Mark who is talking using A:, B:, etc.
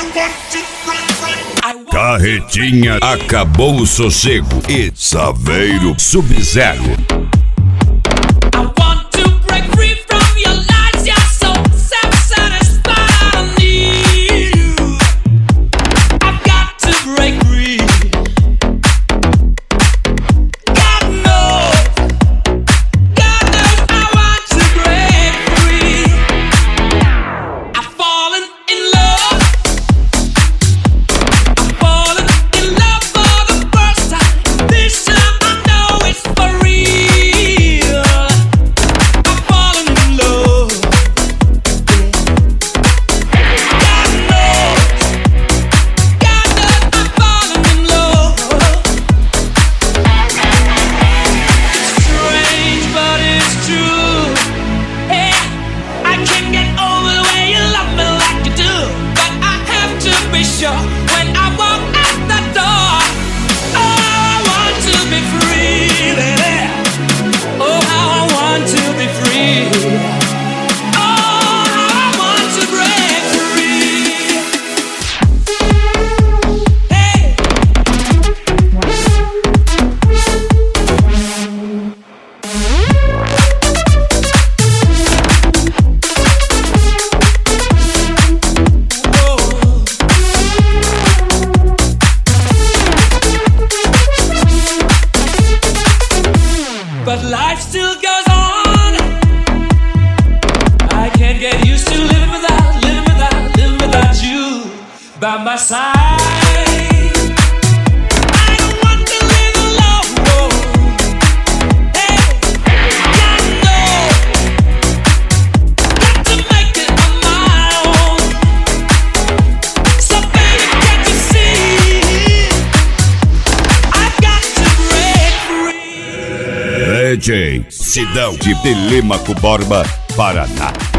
A: Carretinha, acabou o sossego e Saveiro Sub-Zero.
B: But life still goes on. I can't get used to living without you by my side. I don't want to live alone, no. Hey, got to make it on my own. So baby, can't you see? I've got to break free.
A: DJ Sidão de Telêmaco Borba, Paraná.